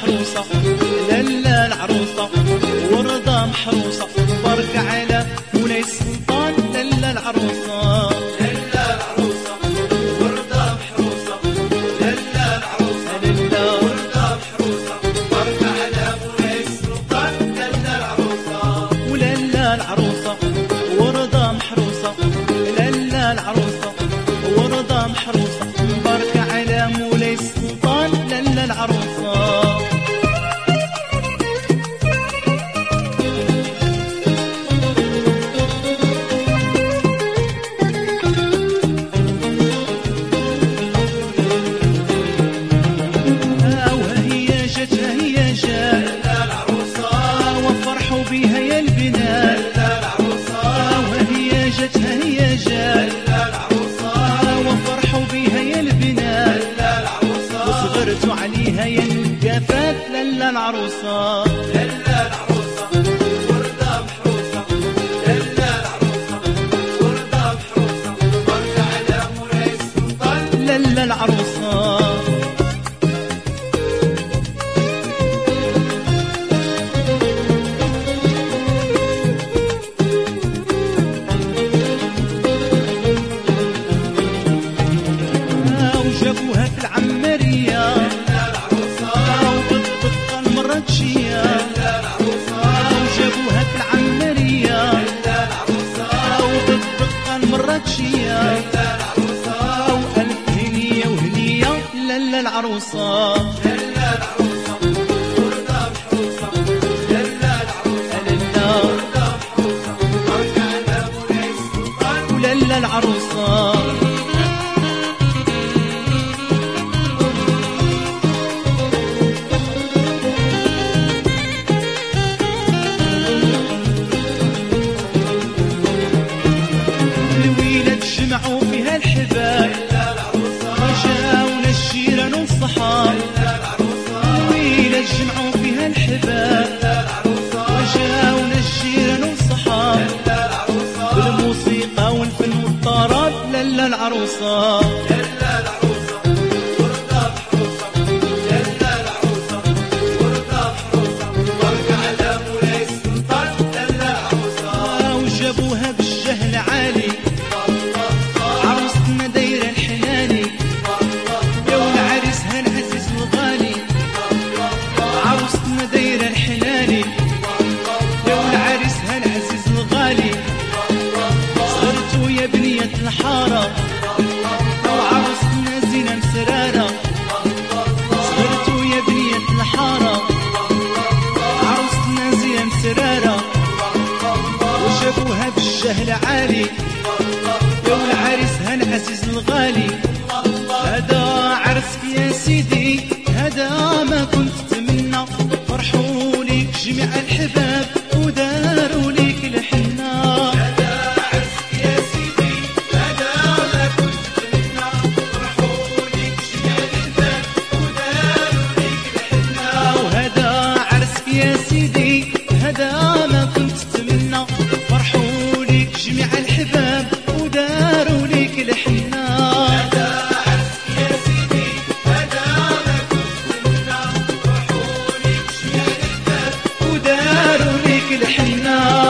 محروسة لالا العروسة وردة محروسة برك على مولاي السلطان لالا العروسة لالا العروسة وردة محروسة لالا العروسة لالا وردة محروسة برك على مولاي السلطان لالا العروسة ولالا العروسة وردة محروسة لالا العروسة وردة محروسة برك على مولاي السلطان لالا العروسة بيها يا البنات وهي جتها هي جات وفرحوا بيها يا البنات وصغرتوا عليها يا النقافات لالا العروسة وردة محروسة لالا العروسة وردة محروسة برك على مولاي السلطان لالا العروسة جابوها في العمرية وبالدقة المراتشية وجابوها في العمرية وبالدقة المراتشية وألف هنية وهنية لالا العروسة وردة محروسة لالا العروسة وردة محروسة برك على مولاي السلطان ولالا العروسة جمعوا فيها الحباب وجاونا الجيران والصحاب الويلة جمعوا فيها الحباب وجاونا الجيران والصحاب بالموسيقى والفن والطرب لالا العروسة وردة محروسة لالا العروسة وردة محروسة برك على مولاي السلطان لالا العروسة وجابوها بالجهل عالي عروستنا دايرة الحناني يا والعريس هالعزيز الغالي عروستنا دايرة الحناني يا والعريس هالعزيز الغالي صرتوا يا بنية الحارة وعروستنا زينة مسرارة صرتوا يا بنية الحارة عروستنا زينة مسرارة وجابوها بالجهل عالي يا والعريس هالعزيز الغالي هذا عرسك يا سيدي هذا ما كنت تمنى فرحوا ليك جميع الحباب وداروا ليك الحنة هذا عرسك يا سيدي هذا ما كنت تمنى فرحوا ليك جميع الحباب وداروا ليك الحنة وهذا عرسك يا سيدي هذا ما كنت تمنى فرحوا ليك جميع الحباب وداروا ليك الحنة هذا عرسك يا سيدي هذا ما كنت تمنى فرحوا ليك جميع الحباب وداروا ليك الحنة